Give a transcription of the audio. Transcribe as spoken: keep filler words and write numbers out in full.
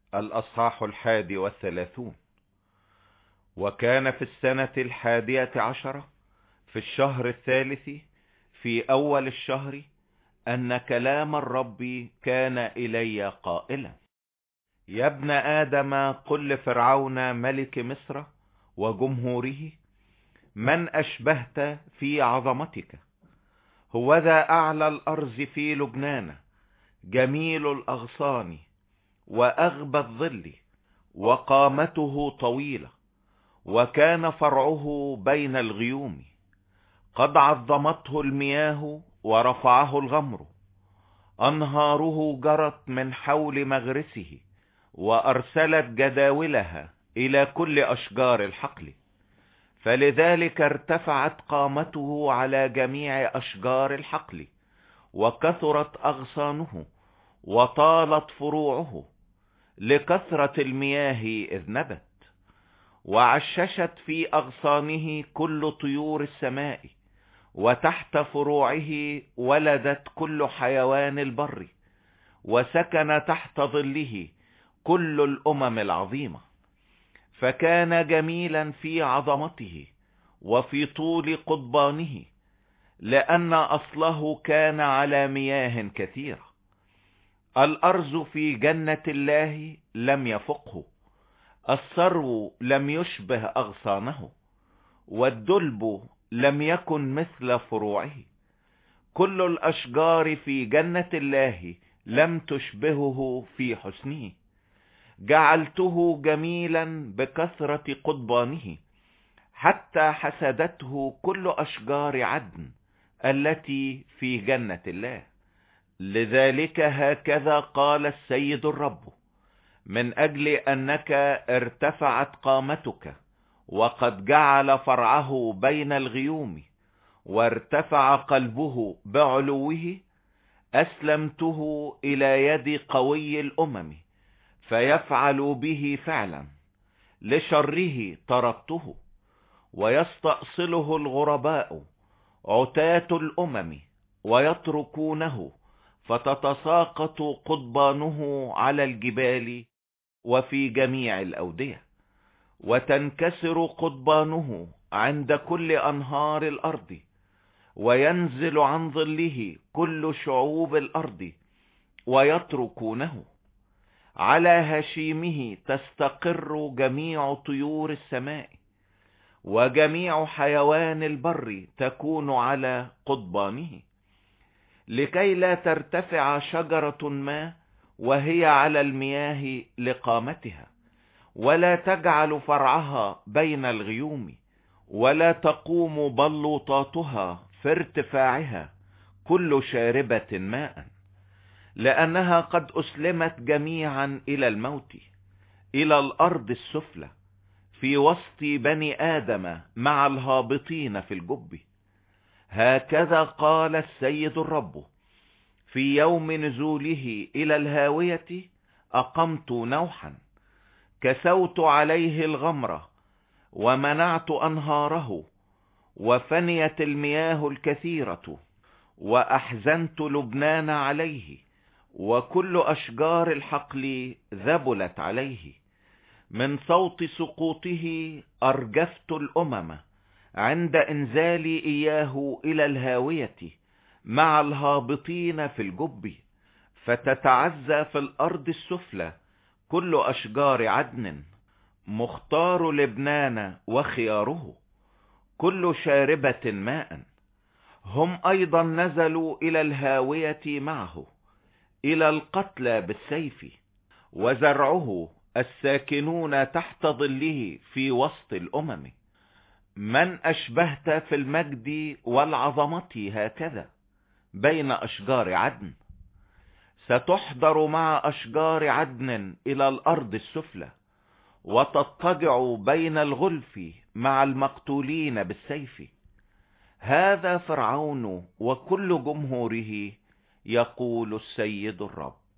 الأصحاح الحادي والثلاثون. وكان في السنة الحادية عشرة في الشهر الثالث في أول الشهر أن كلام الرب كان إلي قائلا: يا ابن آدم قل لفرعون ملك مصر وجمهوره: من أشبهت في عظمتك؟ هوذا أعلى الأرز في لبنان، جميل الأغصان وأغبى الظل، وقامته طويلة، وكان فرعه بين الغيوم. قد عظمته المياه ورفعه الغمر، أنهاره جرت من حول مغرسه، وأرسلت جداولها إلى كل أشجار الحقل. فلذلك ارتفعت قامته على جميع أشجار الحقل، وكثرت أغصانه، وطالت فروعه، لكثرة المياه إذ نبت. وعششت في أغصانه كل طيور السماء، وتحت فروعه ولدت كل حيوان البر، وسكن تحت ظله كل الأمم العظيمة. فكان جميلا في عظمته وفي طول قضبانه، لأن أصله كان على مياه كثيرة. الأرز في جنة الله لم يفقه، الثرو لم يشبه أغصانه، والدلب لم يكن مثل فروعه. كل الأشجار في جنة الله لم تشبهه في حسنه. جعلته جميلا بكثرة قضبانه، حتى حسدته كل أشجار عدن التي في جنة الله. لذلك هكذا قال السيد الرب: من أجل أنك ارتفعت قامتك، وقد جعل فرعه بين الغيوم، وارتفع قلبه بعلوه، أسلمته إلى يد قوي الأمم، فيفعل به فعلا. لشره طردته، ويستأصله الغرباء عتاة الأمم، ويتركونه، فتتساقط قضبانه على الجبال وفي جميع الأودية، وتنكسر قضبانه عند كل أنهار الأرض، وينزل عن ظله كل شعوب الأرض، ويتركونه. على هشيمه تستقر جميع طيور السماء، وجميع حيوان البر تكون على قضبانه، لكي لا ترتفع شجرة ما وهي على المياه لقامتها، ولا تجعل فرعها بين الغيوم، ولا تقوم بلوطاتها في ارتفاعها كل شاربة ماء، لأنها قد أسلمت جميعا إلى الموت، إلى الأرض السفلى، في وسط بني آدم مع الهابطين في الجب. هكذا قال السيد الرب: في يوم نزوله إلى الهاوية أقمت نوحا، كسوت عليه الغمرة، ومنعت أنهاره، وفنيت المياه الكثيرة، وأحزنت لبنان عليه، وكل أشجار الحقل ذبلت عليه. من صوت سقوطه أرجفت الأمم، عند إنزالي إياه إلى الهاوية مع الهابطين في الجب. فتتعزى في الأرض السفلى كل أشجار عدن، مختار لبنان وخياره، كل شاربة ماء. هم أيضا نزلوا إلى الهاوية معه، إلى القتلى بالسيف، وزرعه الساكنون تحت ظله في وسط الأمم. من أشبهت في المجد والعظمة هكذا بين أشجار عدن؟ ستحضر مع أشجار عدن إلى الأرض السفلى، وتضطجع بين الغلف مع المقتولين بالسيف. هذا فرعون وكل جمهوره، يقول السيد الرب.